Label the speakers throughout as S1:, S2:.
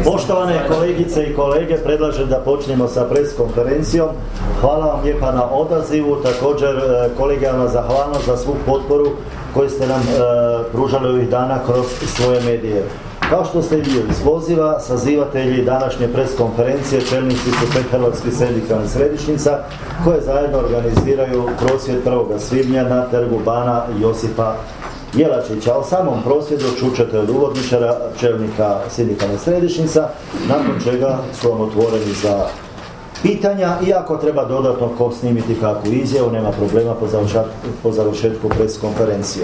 S1: Poštovane kolegice i kolege, predlažem da počnemo sa pres konferencijom. Hvala vam lijepa na odazivu, također kolegijalna zahvalnost za svu potporu koju ste nam pružali ovih dana kroz svoje medije. Kao što ste vidjeli iz poziva, sazivatelji današnje pres konferencije čelnici su 5 hrvatskih sindikalnih središnjica koje zajedno organiziraju prosvjed 1. svibnja na trgu bana Josipa Jelačića. O samom prosvjedu čućete od uvodničara, čelnika sindikalnih središnjica, nakon čega su vam otvoreni za pitanja i ako treba dodatno ko snimiti kakvu izjavu, nema problema po završetku pres konferencije.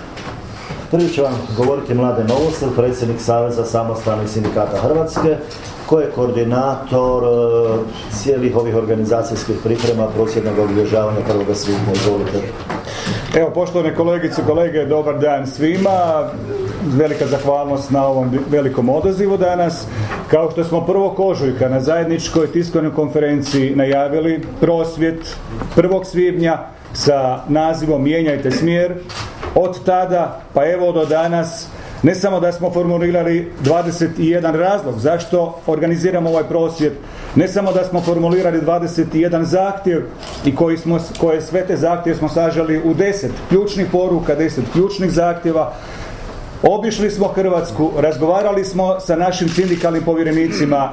S1: Prvi će vam govoriti Mladen Novosel, predsjednik Saveza samostalnih sindikata Hrvatske, koji je koordinator cijelih ovih organizacijskih priprema prosvjednog obilježavanja 1. svibnja. Izvolite.
S2: Evo, poštovane kolegice i kolege, dobar dan svima. Velika zahvalnost na ovom velikom odazivu danas. Kao što smo 1. ožujka na zajedničkoj tiskovnoj konferenciji najavili prosvjed 1. svibnja sa nazivom Mijenjajte smjer, od tada pa evo do danas ne samo da smo formulirali 21 razlog zašto organiziramo ovaj prosvjed, ne samo da smo formulirali 21 zahtjev i koje sve te zahtjeve smo saželi u 10 ključnih poruka, 10 ključnih zahtjeva. Obišli smo Hrvatsku, razgovarali smo sa našim sindikalnim povjerenicima,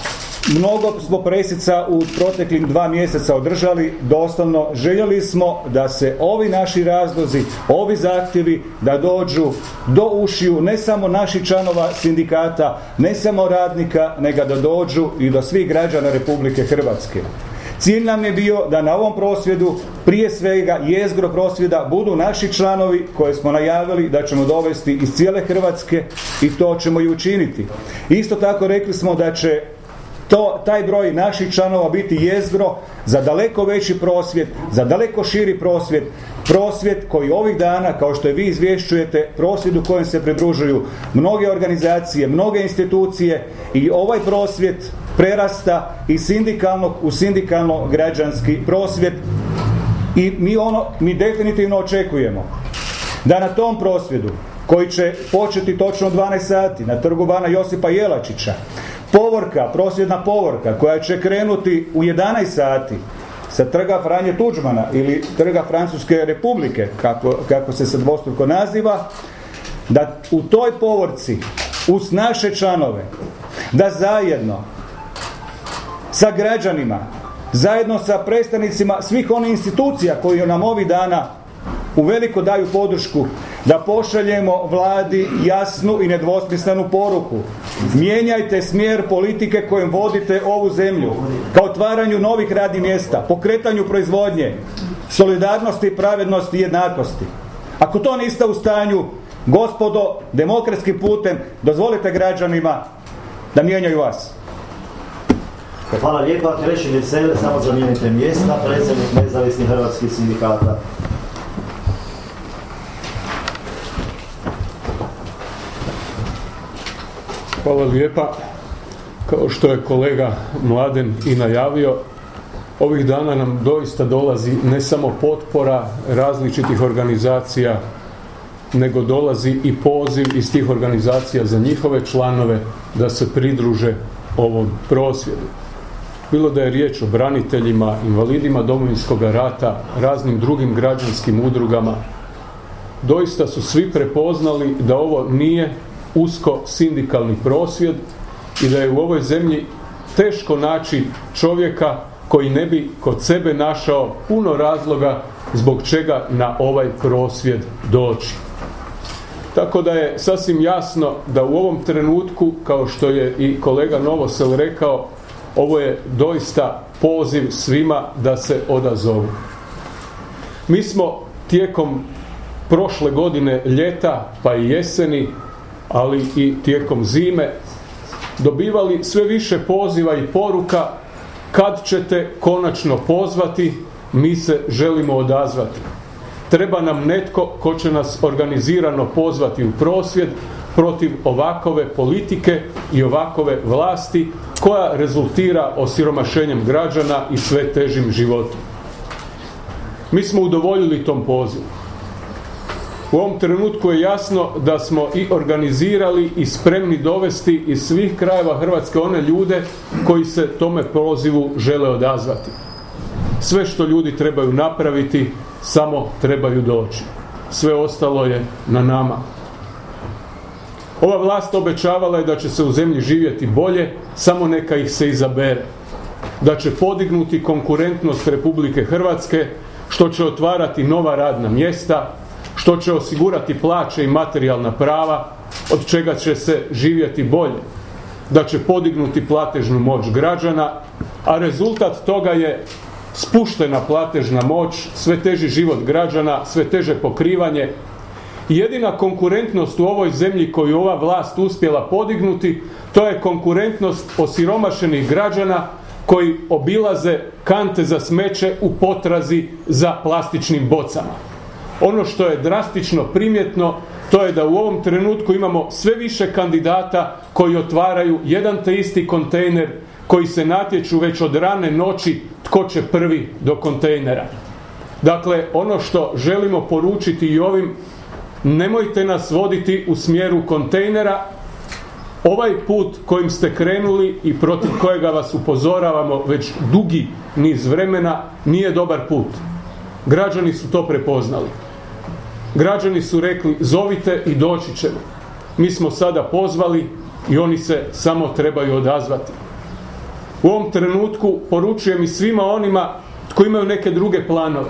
S2: mnogo smo presica u proteklim 2 mjeseca održali, doslovno željeli smo da se ovi naši razlozi, ovi zahtjevi da dođu do ušiju ne samo naših članova sindikata, ne samo radnika, nego da dođu i do svih građana Republike Hrvatske. Cilj nam je bio da na ovom prosvjedu, prije svega jezgro prosvjeda, budu naši članovi koje smo najavili da ćemo dovesti iz cijele Hrvatske i to ćemo i učiniti. Isto tako rekli smo da će taj broj naših članova biti jezgro za daleko veći prosvjed, za daleko širi prosvjed koji ovih dana, kao što i vi izvješćujete, prosvjedu kojem se pridružuju mnoge organizacije, mnoge institucije i ovaj prosvjed prerasta iz sindikalnog u sindikalno-građanski prosvjed i mi definitivno očekujemo da na tom prosvjedu koji će početi točno 12 sati na trgu bana Josipa Jelačića, prosvjedna povorka koja će krenuti u 11 sati sa trga Franje Tuđmana ili trga Francuske Republike, kako se sad dvostruko naziva, da u toj povorci uz naše članove, da zajedno sa građanima, zajedno sa predstavnicima svih onih institucija koji nam ovih dana uveliko daju podršku, da pošaljemo vladi jasnu i nedvosmislenu poruku. Mijenjajte smjer politike kojom vodite ovu zemlju, ka otvaranju novih radnih mjesta, pokretanju proizvodnje, solidarnosti, pravednosti i jednakosti. Ako to niste u stanju, gospodo, demokratskim putem, dozvolite građanima da mijenjaju vas.
S1: Hvala lijepa. Krešimir Sever, samo zamijenite mjesta, predsjednik nezavisnih hrvatskih sindikata.
S3: Hvala lijepa. Kao što je kolega Mladen i najavio, ovih dana nam doista dolazi ne samo potpora različitih organizacija, nego dolazi i poziv iz tih organizacija za njihove članove da se pridruže ovom prosvjedu. Bilo da je riječ o braniteljima, invalidima Domovinskog rata, raznim drugim građanskim udrugama, doista su svi prepoznali da ovo nije usko sindikalni prosvjed i da je u ovoj zemlji teško naći čovjeka koji ne bi kod sebe našao puno razloga zbog čega na ovaj prosvjed doći. Tako da je sasvim jasno da u ovom trenutku, kao što je i kolega Novosel rekao, ovo je doista poziv svima da se odazovu. Mi smo tijekom prošle godine ljeta pa i jeseni, ali i tijekom zime, dobivali sve više poziva i poruka: kad ćete konačno pozvati, mi se želimo odazvati. Treba nam netko ko će nas organizirano pozvati u prosvjed protiv ovakove politike i ovakove vlasti koja rezultira osiromašenjem građana i sve težim životom. Mi smo udovoljili tom pozivu. U ovom trenutku je jasno da smo i organizirali i spremni dovesti iz svih krajeva Hrvatske one ljude koji se tome pozivu žele odazvati. Sve što ljudi trebaju napraviti, samo trebaju doći. Sve ostalo je na nama. Ova vlast obećavala je da će se u zemlji živjeti bolje, samo neka ih se izabere. Da će podignuti konkurentnost Republike Hrvatske, što će otvarati nova radna mjesta, što će osigurati plaće i materijalna prava, od čega će se živjeti bolje. Da će podignuti platežnu moć građana, a rezultat toga je spuštena platežna moć, sve teži život građana, sve teže pokrivanje. Jedina konkurentnost u ovoj zemlji koju ova vlast uspjela podignuti, to je konkurentnost osiromašenih građana koji obilaze kante za smeće u potrazi za plastičnim bocama. Ono što je drastično primjetno, to je da u ovom trenutku imamo sve više kandidata koji otvaraju jedan te isti kontejner, koji se natječu već od rane noći tko će prvi do kontejnera. Dakle, ono što želimo poručiti i ovim, nemojte nas voditi u smjeru kontejnera. Ovaj put kojim ste krenuli i protiv kojega vas upozoravamo već dugi niz vremena nije dobar put. Građani su to prepoznali. Građani su rekli zovite i doći ćemo. Mi smo sada pozvali i oni se samo trebaju odazvati. U ovom trenutku poručujem i svima onima koji imaju neke druge planove.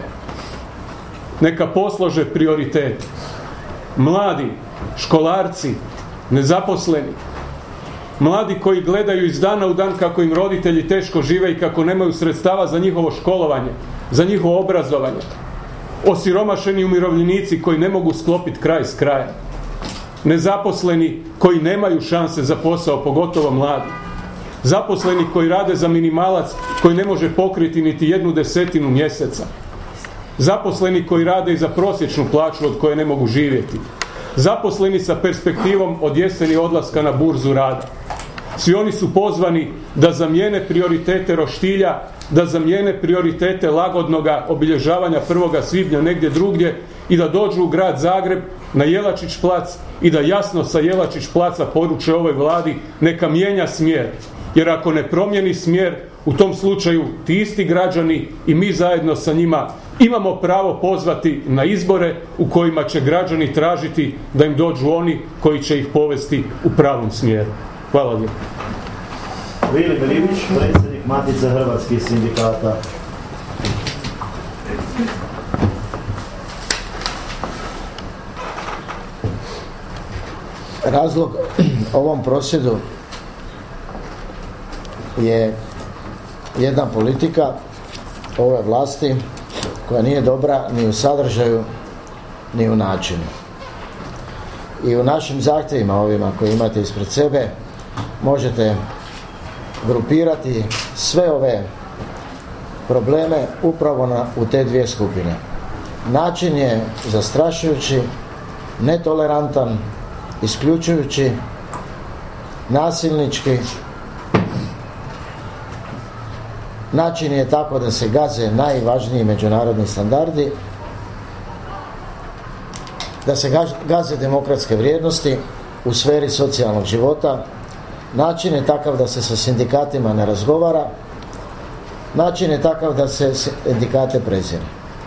S3: Neka poslože prioritete. Mladi, školarci, nezaposleni, mladi koji gledaju iz dana u dan kako im roditelji teško žive i kako nemaju sredstava za njihovo školovanje, za njihovo obrazovanje. Osiromašeni umirovljenici koji ne mogu sklopiti kraj s krajem. Nezaposleni koji nemaju šanse za posao, pogotovo mladi. Zaposleni koji rade za minimalac koji ne može pokriti niti 1/10 mjeseca. Zaposleni koji rade i za prosječnu plaću od koje ne mogu živjeti. Zaposleni sa perspektivom od jeseni odlaska na burzu rada. Svi oni su pozvani da zamijene prioritete roštilja, da zamijene prioritete lagodnoga obilježavanja 1. svibnja negdje drugdje i da dođu u grad Zagreb na Jelačić plac i da jasno sa Jelačić placa poruče ovoj vladi neka mijenja smjer. Jer ako ne promijeni smjer, u tom slučaju ti isti građani i mi zajedno sa njima imamo pravo pozvati na izbore u kojima će građani tražiti da im dođu oni koji će ih povesti u pravom smjeru. Hvala lijepo.
S1: Vili Berivić, predsjednik Matice hrvatskih sindikata.
S4: Razlog ovom prosvjedu je jedna politika ove vlasti koja nije dobra ni u sadržaju ni u načinu. I u našim zahtjevima ovima koje imate ispred sebe možete grupirati sve ove probleme upravo u te dvije skupine. Način je zastrašujući, netolerantan, isključujući, nasilnički. Način je tako da se gaze najvažniji međunarodni standardi, da se gaze demokratske vrijednosti u sferi socijalnog života. Način je takav da se sa sindikatima ne razgovara. Način je takav da se sindikate prezire.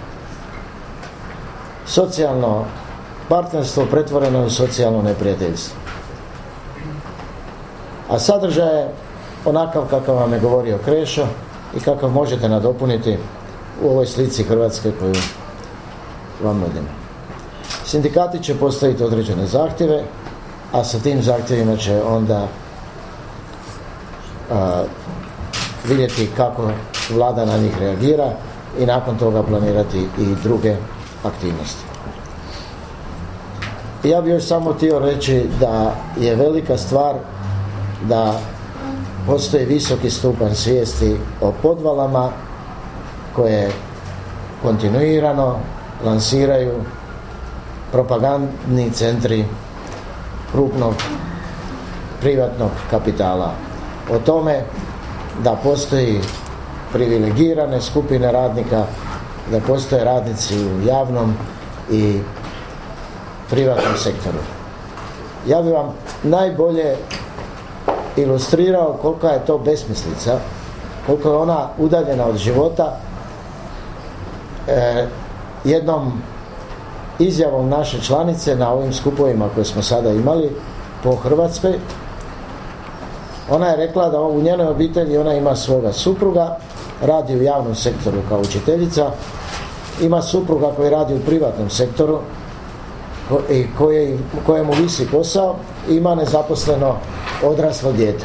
S4: Socijalno partnerstvo pretvoreno je u socijalno neprijateljstvo. A sadržaj je onakav kakav vam je govorio Krešo i kakav možete nadopuniti u ovoj slici Hrvatske koju vam nudimo. Sindikati će postaviti određene zahtjeve, a sa tim zahtjevima će onda vidjeti kako vlada na njih reagira i nakon toga planirati i druge aktivnosti. Ja bih još samo htio reći da je velika stvar da postoji visoki stupanj svijesti o podvalama koje kontinuirano lansiraju propagandni centri krupnog privatnog kapitala. O tome da postoji privilegirane skupine radnika, da postoje radnici u javnom i privatnom sektoru. Ja bih vam najbolje ilustrirao kolika je to besmislica, koliko je ona udaljena od života, jednom izjavom naše članice na ovim skupovima koje smo sada imali po Hrvatskoj. Ona je rekla da u njenoj obitelji ona ima svoga supruga, radi u javnom sektoru kao učiteljica, ima supruga koji radi u privatnom sektoru i kojemu visi posao, i ima nezaposleno odraslo dijete.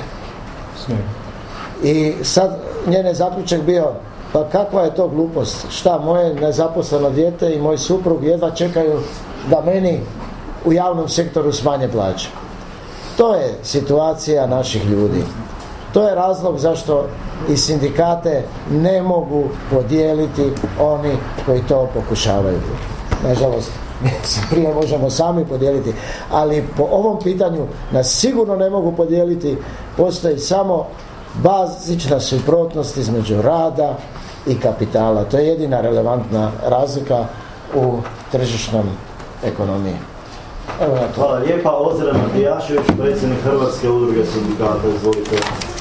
S4: I sad njen je zaključak bio, pa kakva je to glupost, šta moje nezaposleno dijete i moj suprug jedva čekaju da meni u javnom sektoru smanje plaće. To je situacija naših ljudi. To je razlog zašto i sindikate ne mogu podijeliti oni koji to pokušavaju. Nažalost, prije možemo sami podijeliti, ali po ovom pitanju nas sigurno ne mogu podijeliti. Postoji samo bazična suprotnost između rada i kapitala. To je jedina relevantna razlika u tržišnom ekonomiji.
S1: Hvala lijepa. Ozren Matijašević, predsjednik Hrvatske udruge sindikata. Izvolite.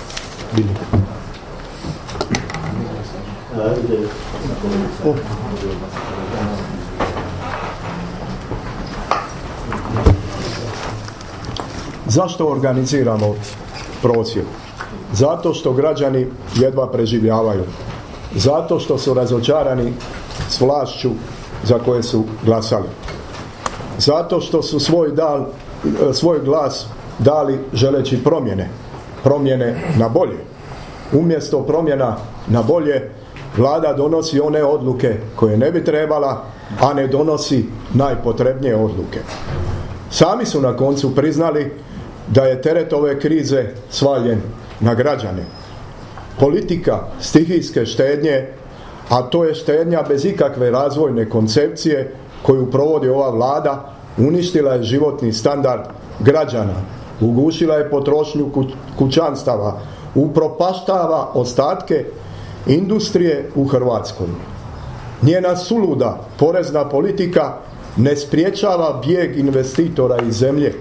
S5: Zašto organiziramo prosvjed? Zato što građani jedva preživljavaju. Zato što su razočarani s vlašću za koje su glasali. Zato što su svoj glas dali želeći promjene na bolje. Umjesto promjena na bolje, Vlada donosi one odluke koje ne bi trebala, a ne donosi najpotrebnije odluke. Sami su na koncu priznali da je teret ove krize svaljen na građane. Politika stihijske štednje, a to je štednja bez ikakve razvojne koncepcije koju provodi ova Vlada, uništila je životni standard građana, ugušila je potrošnju kućanstava, upropaštava ostatke industrije u Hrvatskoj. Njena suluda porezna politika ne spriječava bijeg investitora iz zemlje.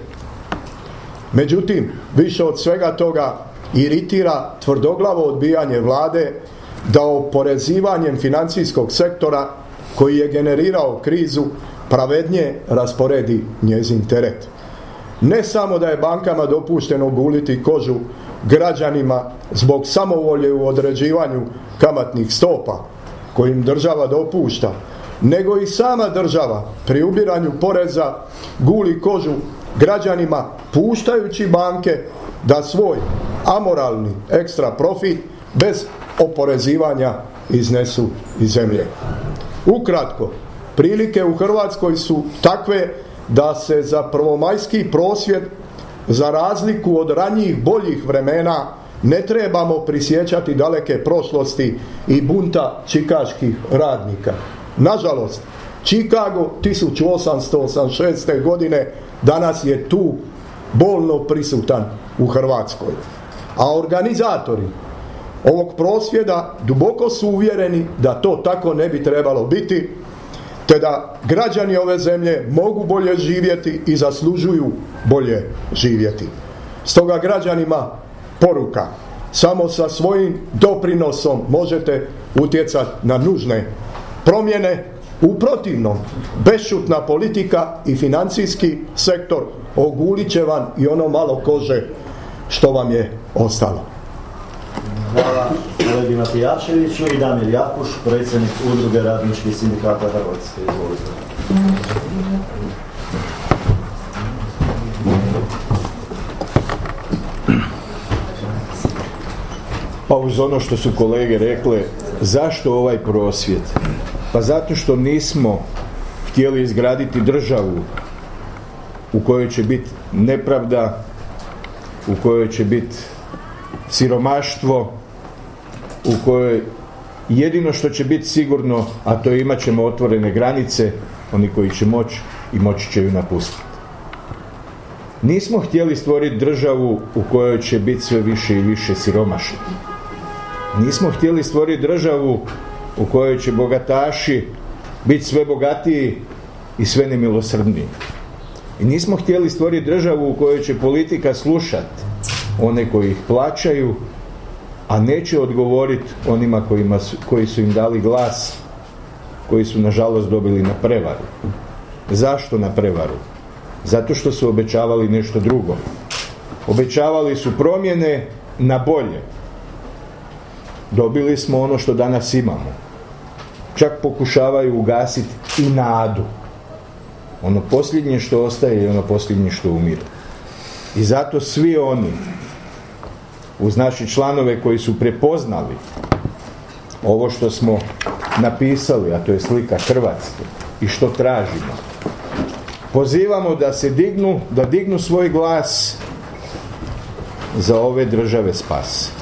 S5: Međutim, više od svega toga iritira tvrdoglavo odbijanje Vlade da oporezivanjem financijskog sektora koji je generirao krizu pravednije rasporedi njezin teret. Ne samo da je bankama dopušteno guliti kožu građanima zbog samovolje u određivanju kamatnih stopa kojim država dopušta, nego i sama država pri ubiranju poreza guli kožu građanima puštajući banke da svoj amoralni ekstra profit bez oporezivanja iznesu iz zemlje. Ukratko, prilike u Hrvatskoj su takve da se za prvomajski prosvjed, za razliku od ranijih boljih vremena, ne trebamo prisjećati daleke prošlosti i bunta čikaških radnika. Nažalost, Chicago 1886. godine danas je tu bolno prisutan u Hrvatskoj. A organizatori ovog prosvjeda duboko su uvjereni da to tako ne bi trebalo biti, te da građani ove zemlje mogu bolje živjeti i zaslužuju bolje živjeti. Stoga građanima poruka: samo sa svojim doprinosom možete utjecati na nužne promjene. U protivnom, bešćutna politika i financijski sektor ogulit će vam i ono malo kože što vam je ostalo.
S1: Hvala kolegi Matijaševiću. I Damir Jakuš, predsjednik Udruge radničkih sindikata Hrvatske. Izvolite.
S6: Pa uz ono što su kolege rekle, zašto ovaj prosvjed? Pa zato što nismo htjeli izgraditi državu u kojoj će biti nepravda, u kojoj će biti siromaštvo, u kojoj jedino što će biti sigurno, a to je imat ćemo otvorene granice, oni koji će moći i moći će ju napustiti. Nismo htjeli stvoriti državu u kojoj će biti sve više i više siromašni. Nismo htjeli stvoriti državu u kojoj će bogataši biti sve bogatiji i sve nemilosrdniji. I nismo htjeli stvoriti državu u kojoj će politika slušati one koji ih plaćaju, a neće odgovoriti onima koji su im dali glas, koji su nažalost dobili na prevaru. Zašto na prevaru? Zato što su obećavali nešto drugo. Obećavali su promjene na bolje. Dobili smo ono što danas imamo. Čak pokušavaju ugasiti i nadu. Ono posljednje što ostaje i ono posljednje što umire. I zato svi oni, uz naši članove koji su prepoznali ovo što smo napisali, a to je slika Hrvatske i što tražimo, pozivamo da se dignu svoj glas za ove države spas.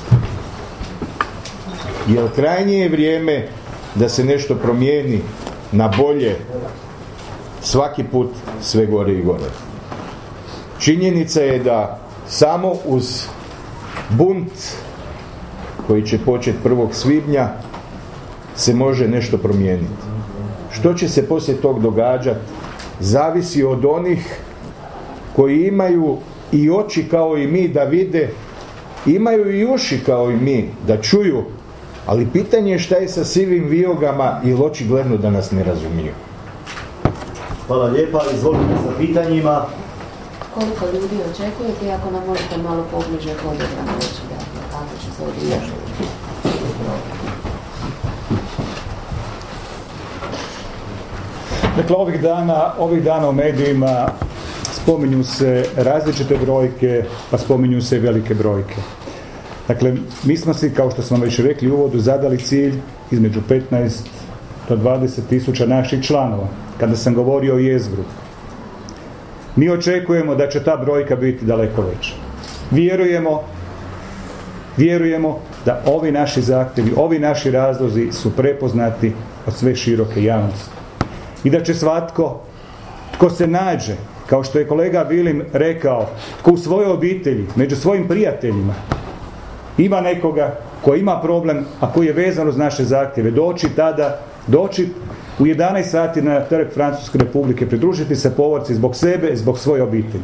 S6: Jer krajnje je vrijeme da se nešto promijeni na bolje, svaki put sve gore i gore. Činjenica je da samo uz bunt koji će početi 1. svibnja se može nešto promijeniti. Što će se poslije tog događati zavisi od onih koji imaju i oči kao i mi da vide, imaju i uši kao i mi da čuju, ali pitanje je šta je sa sivim viogama ili očigledno da nas ne razumiju.
S1: Hvala lijepa, izvolite sa pitanjima.
S7: Koliko ljudi očekujete i ako nam možete malo pobliže hodogram reći da kako će se odvijati?
S2: Dakle, ovih dana u medijima spominju se različite brojke, pa spominju se i velike brojke. Dakle, mi smo si, kao što smo već rekli u uvodu, zadali cilj između 15 do 20 tisuća naših članova. Kada sam govorio o jezgru, mi očekujemo da će ta brojka biti daleko veća. Vjerujemo da ovi naši zahtjevi, ovi naši razlozi su prepoznati od sve široke javnosti. I da će svatko tko se nađe, kao što je kolega Vilim rekao, tko u svojoj obitelji, među svojim prijateljima ima nekoga koji ima problem, a koji je vezan uz naše zahtjeve, doći u 11 sati na trg Francuske Republike, pridružiti se povorci zbog sebe, zbog svoje obitelji.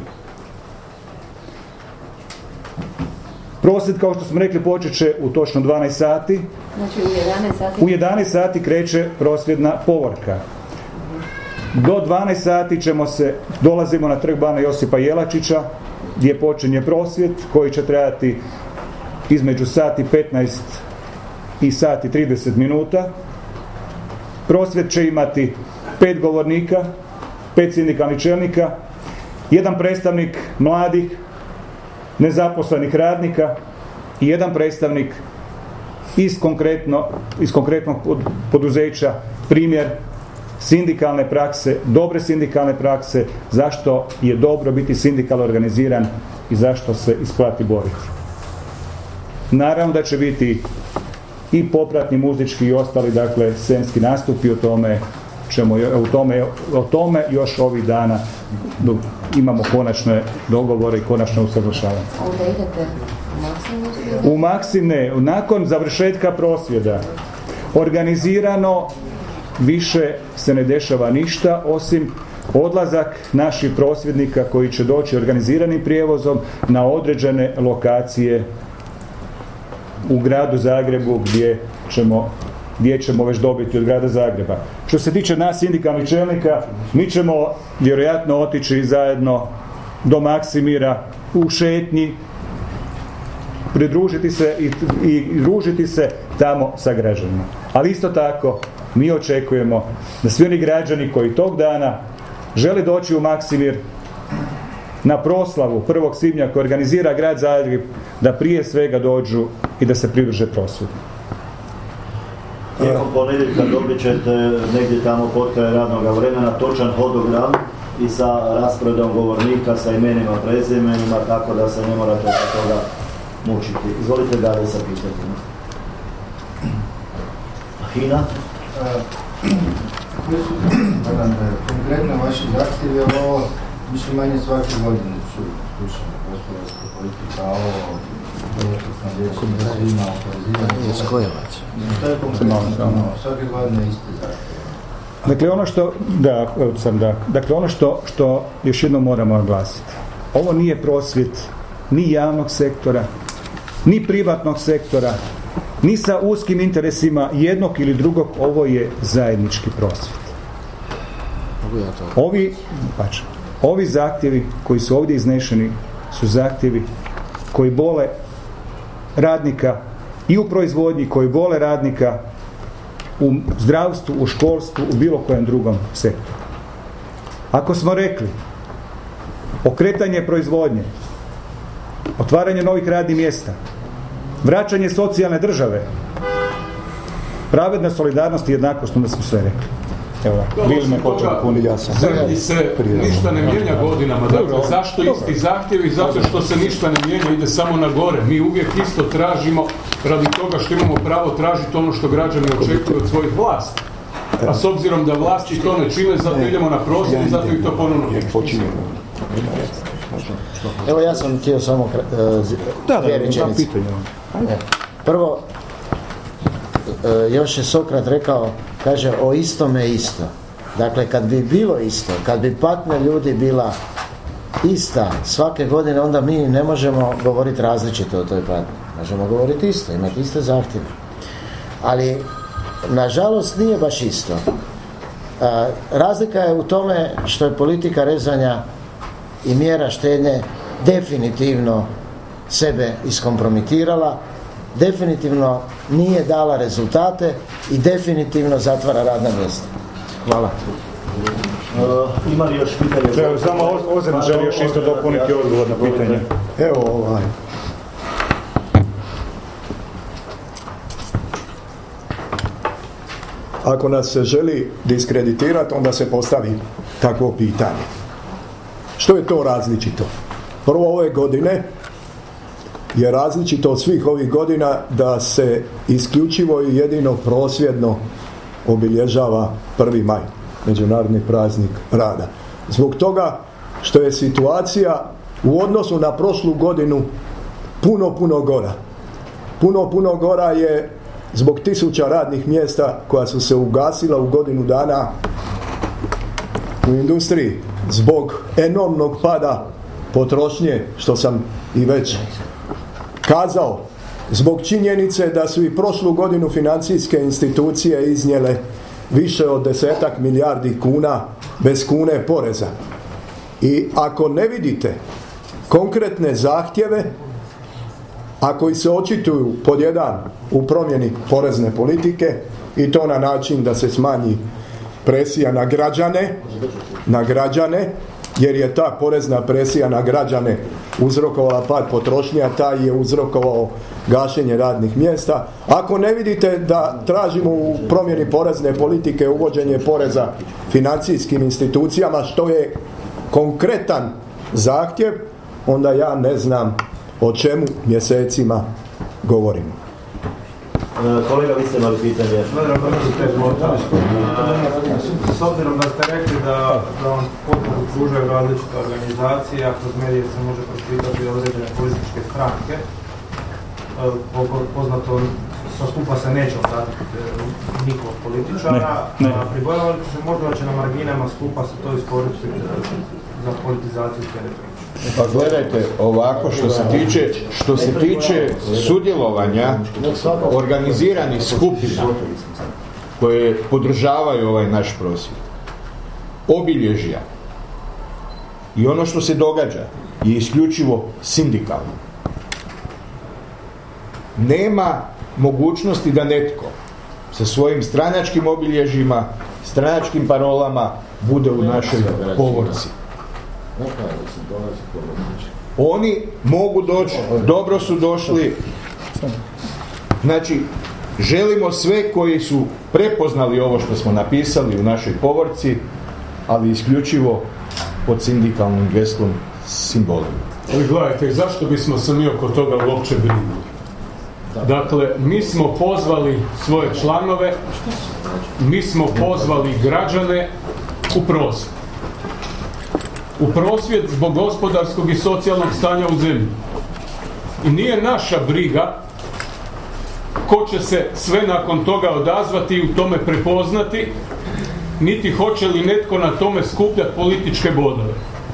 S2: Prosvjed, kao što smo rekli, počet će u točno 12 sati.
S7: Znači u 11 sati?
S2: U 11 sati kreće prosvjedna povorka. Do 12 sati dolazimo na trg Bana Josipa Jelačića, gdje počinje prosvjed koji će trajati između sati 15 i sati 30 minuta. Prosvjed će imati 5 govornika, 5 sindikalnih čelnika, jedan predstavnik mladih, nezaposlenih radnika i jedan predstavnik iz konkretnog poduzeća, primjer sindikalne prakse, dobre sindikalne prakse, zašto je dobro biti sindikalno organiziran i zašto se isplati boriti. Naravno da će biti i popratni muzički i ostali, dakle, scenski nastupi, o tome još ovih dana imamo konačne dogovore i konačne usaglašavanje.
S7: Onda idete
S2: u Maksime, nakon završetka prosvjeda, organizirano više se ne dešava ništa osim odlazak naših prosvjednika koji će doći organiziranim prijevozom na određene lokacije u gradu Zagrebu gdje ćemo već dobiti od grada Zagreba. Što se tiče nas sindikalnih čelnika, mi ćemo vjerojatno otići zajedno do Maksimira u šetnji, pridružiti se i družiti se tamo sa građanima. Ali isto tako mi očekujemo da svi oni građani koji tog dana žele doći u Maksimir na proslavu 1. svibnja koju organizira grad Zagreb, da prije svega dođu i da se pridruže prosvjedu.
S1: Tijekom ponedjeljka dobit ćete negdje tamo potkraj radnog vremena točan hodogram i sa rasporedom govornika, sa imenima, prezimenima, tako da se ne morate oko toga mučiti. Izvolite dalje sa pitanjima. Hina?
S8: Konkretno vaši zahtjevi, ovo više manje svake godine slušamo gospodarska politika, ovo svima oporezivanje. To je konkretno, svake godine isti zahtjev.
S2: Dakle, ono što još jednom moramo naglasiti. Ovo nije prosvjed ni javnog sektora, ni privatnog sektora, ni sa uskim interesima jednog ili drugog, ovo je zajednički prosvjed. Ovi zahtjevi koji su ovdje iznešeni su zahtjevi koji bole radnika i u proizvodnji, koji bole radnika u zdravstvu, u školstvu, u bilo kojem drugom sektoru. Ako smo rekli okretanje proizvodnje, otvaranje novih radnih mjesta, vraćanje socijalne države, pravedna solidarnost i jednakost, onda smo sve rekli. Evo, bili me počeo puniti, ja sam.
S3: Zemlji se ništa ne mijenja godinama. Dakle, zašto isti zahtjevi? Zato što se ništa ne mijenja, ide samo na gore. Mi uvijek isto tražimo, radi toga što imamo pravo tražiti ono što građani očekuju od svojih vlasti. A s obzirom da vlasti to ne čine, zato idemo na prosvjed i zato ih to ponovno počinjemo.
S4: Evo, ja sam htio samo dvije rečenice. Prvo, još je Sokrat rekao, kaže, o istome isto. Dakle, kad bi bilo isto, kad bi patnja ljudi bila ista svake godine, onda mi ne možemo govoriti različito o toj patnji. Možemo govoriti isto, imati iste zahtjeve. Ali, nažalost, nije baš isto. Razlika je u tome što je politika rezanja i mjera štednje definitivno sebe iskompromitirala, definitivno nije dala rezultate i definitivno zatvara radna mjesta. Hvala.
S1: Ima li još pitanje?
S2: Samo Ozren želi još isto dopuniti odgovor na pitanje.
S5: Evo, ako nas se želi diskreditirati, onda se postavi takvo pitanje. Što je to različito? Prvo, ove godine je različito od svih ovih godina da se isključivo i jedino prosvjedno obilježava 1. maj, međunarodni praznik rada. Zbog toga što je situacija u odnosu na prošlu godinu puno gora. Puno gora je zbog 1000 radnih mjesta koja su se ugasila u godinu dana u industriji, zbog enormnog pada potrošnje, što sam i već kazao, zbog činjenice da su i prošlu godinu financijske institucije iznijele više od 10 milijardi kuna bez kune poreza. I ako ne vidite konkretne zahtjeve, a koji se očituju pod jedan u promjeni porezne politike, i to na način da se smanji presija na građane, jer je ta porezna presija na građane uzrokovala pad potrošnje, a taj je uzrokovao gašenje radnih mjesta. Ako ne vidite da tražimo u promjeni porezne politike uvođenje poreza financijskim institucijama, što je konkretan zahtjev, onda ja ne znam o čemu mjesecima govorimo.
S1: Kolega, vi ste imali pitanje.
S9: S obzirom da ste rekli da vam potporu pružaju različite organizacije, a kroz medije se može pročitati određene političke stranke, poznato sa skupa se neće obratiti nikog političara, pribojavali se možda da će na marginama skupa se to iskoristiti za politizaciju cijele priče.
S6: Pa gledajte, ovako što se tiče sudjelovanja organiziranih skupina koje podržavaju ovaj naš prosvjed, obilježja i ono što se događa je isključivo sindikalno. Nema mogućnosti da netko sa svojim stranačkim obilježjima, stranačkim parolama bude u našoj povorci. Oni mogu doći, dobro su došli. Znači, želimo sve koji su prepoznali ovo što smo napisali u našoj povorci, ali isključivo pod sindikalnim geslom, simbolom.
S3: Ali gledajte, zašto bismo se mi oko toga uopće brinuli? Dakle, mi smo pozvali svoje članove, mi smo pozvali građane u prosvjed. U prosvjed zbog gospodarskog i socijalnog stanja u zemlji. I nije naša briga ko će se sve nakon toga odazvati i u tome prepoznati niti hoće li netko na tome skupljati političke bodove.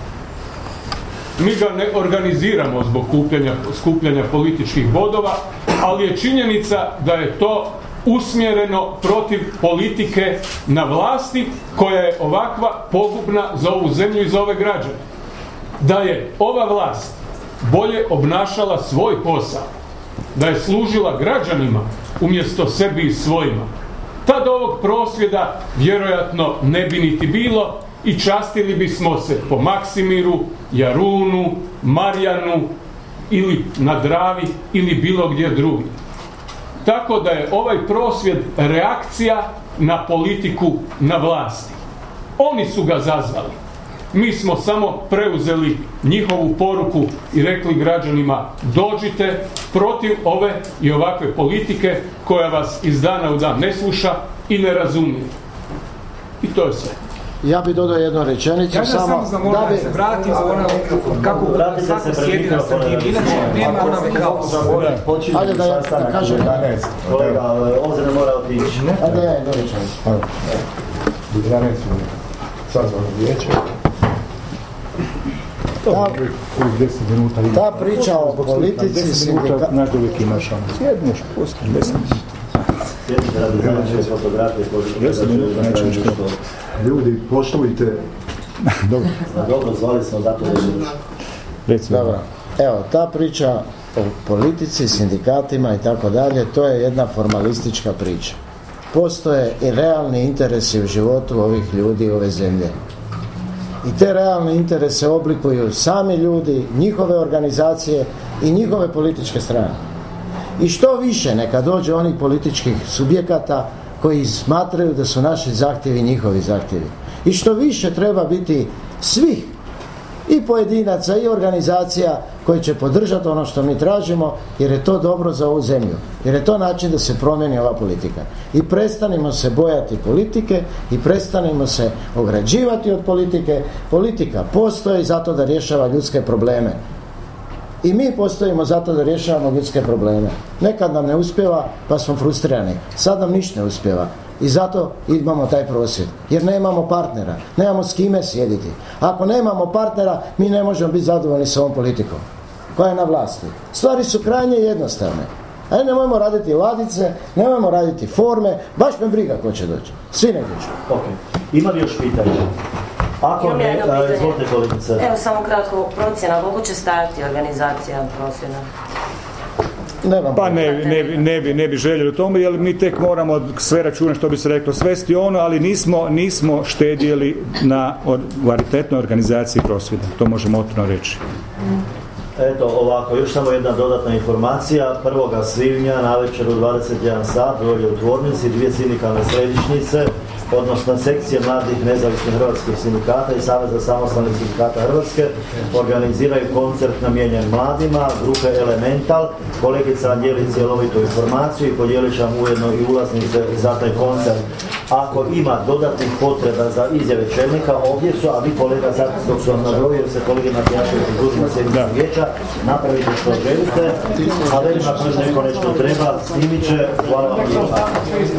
S3: Mi ga ne organiziramo zbog skupljanja političkih bodova, ali je činjenica da je to usmjereno protiv politike na vlasti koja je ovakva pogubna za ovu zemlju i za ove građane. Da je ova vlast bolje obnašala svoj posao, da je služila građanima umjesto sebi i svojima, tad ovog prosvjeda vjerojatno ne bi niti bilo i častili bismo se po Maksimiru, Jarunu, Marjanu ili na Dravi ili bilo gdje drugi. Tako da je ovaj prosvjed reakcija na politiku na vlasti. Oni su ga zazvali. Mi smo samo preuzeli njihovu poruku i rekli građanima dođite protiv ove i ovakve politike koja vas iz dana u dan ne sluša i ne razumije. I to je sve.
S4: Ja bih dodao jednu rečenicu.
S10: Ja samo zamolim da se vratimo kako svako sjedi na sredini, inače nema ona mikrofon.
S4: Ajde da kažem.
S1: Kolega, ovdje ne mora otići.
S4: Ajde ja jednu rečenicu. Ta priča o politici sindikata...
S2: Naš da uvijek imaš ono. Sjedneš, pusti, 10 minuta.
S5: Ljudi, poštujte.
S1: Dobro, zvali smo zato da je
S4: Dobro. Evo, ta priča o politici, sindikatima i tako dalje, to je jedna formalistička priča. Postoje i realni interesi u životu ovih ljudi ove zemlje. I te realne interese oblikuju sami ljudi, njihove organizacije i njihove političke strane. I što više neka dođe onih političkih subjekata koji smatraju da su naši zahtjevi njihovi zahtjevi. I što više treba biti svih i pojedinaca i organizacija koji će podržati ono što mi tražimo, jer je to dobro za ovu zemlju, jer je to način da se promijeni ova politika. I prestanimo se bojati politike i prestanimo se ograđivati od politike. Politika postoji zato da rješava ljudske probleme. I mi postojimo zato da rješavamo ljudske probleme. Nekad nam ne uspjeva pa smo frustrirani. Sad nam ništa ne uspjeva. I zato imamo taj prosvjed. Jer nemamo partnera. Nemamo s kime sjediti. Ako nemamo partnera, mi ne možemo biti zadovoljni s ovom politikom koja je na vlasti. Stvari su krajnje jednostavne. Ajde, nemojmo raditi ladice, nemojmo raditi forme. Baš me briga ko će doći. Svi ne dođu.
S1: Okay. Ima li još pitanja? Ako ne, izvolite kolegice.
S11: Evo samo kratko procjena, koliko će stajati organizacija prosvjeda?
S2: Pa ne bi željeli o tome, jer mi tek moramo sve račune, što bi se reklo, svesti ono, ali nismo štedjeli na kvalitetnoj organizaciji prosvjeda. To možemo otvoreno reći.
S1: Eto ovako, još samo jedna dodatna informacija. 1. svibnja navečer u 21 sat dolje u tvornici 2 sindikalne središnjice, odnosno sekcije mladih nezavisnih hrvatskih sindikata i Saveza samostalnih sindikata Hrvatske organiziraju koncert namijenjen mladima, grupe Elemental. Kolegica dijeli cjelovitu informaciju i podijelit će vam ujedno i ulaznice za taj koncert. Ako ima dodatnih potreba za izjave čelnika, ovdje su, a vi kolega sad dok su vam nabrojili se kolegi Matijašević i drugima sjednicom vijeća, napravite što želite, a velim ako još neko nešto treba, snimit će. Hvala vam lijepa.